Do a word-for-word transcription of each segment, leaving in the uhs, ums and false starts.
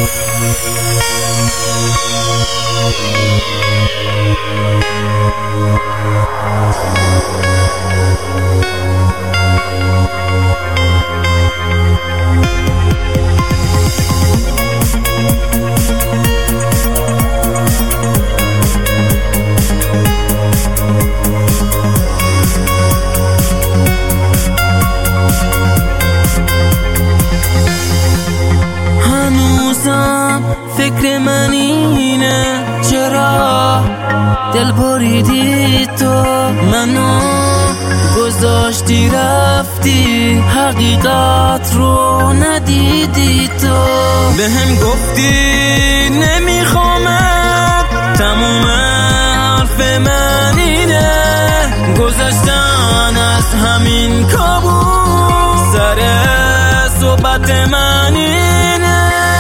فکر من اینه چرا دل بریدی تو، منو گذاشتی رفتی، حقیقت رو ندیدی تو. بهم گفتی نمیخوامت، تموم حرف من اینه، گذاشتن از همین کابوس، سر صحبت من اینه.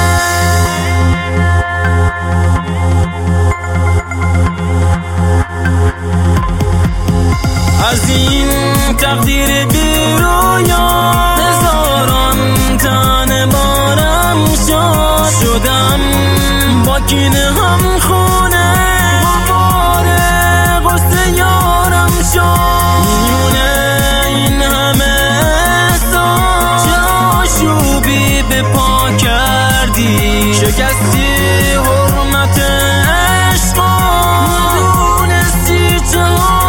از این تقدیر بی رویا هزاران تن بارم شد، شدم با کینه هم خونه، باره غصه یارم شد. میونه این همه احساس، چه آشوبی به پا کردی، شکستی حرمت عشقا، ندونستی چه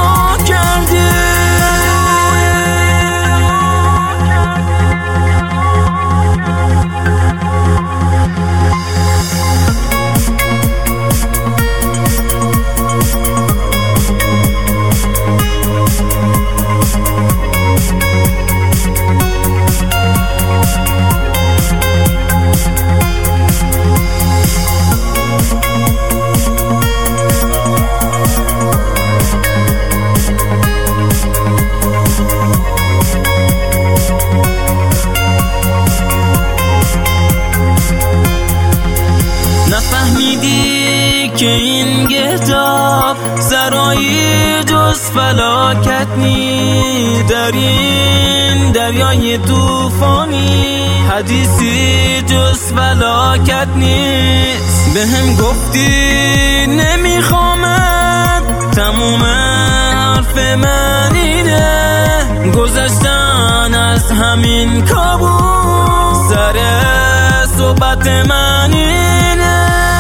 نفهمیدی که این کتاب سرایی جز فلاکت نی، در این دریای طوفانی حدیثی جز فلاکت نیست. بهم گفتی نمیخوامت، تموم حرف من اینه، گذشتن از همین کابوس، سر صحبت من اینه.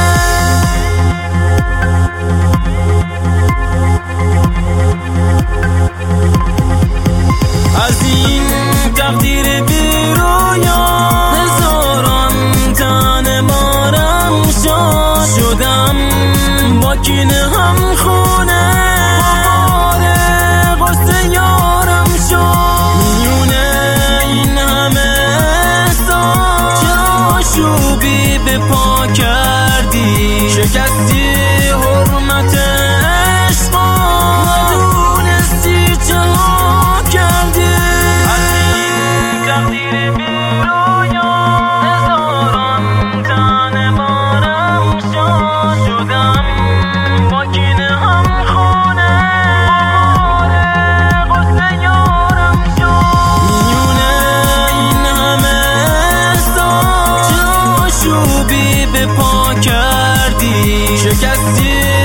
از این تقدیر بی رویا هزاران تن بارم شد، شدم با کینه هم خونه، باره غصه یارم شد. میونه این همه احساس، چه آشوبی به پا کردی، شکستی حرمت عشقا، ندونستی چرا کردی. تقدیر بی رویا هزاران تن بارم شد، شدم با کینه هم خونه، باره غصه یارم شد. میونه این همه احساس، چه آشوبی به پا کردی، شکستی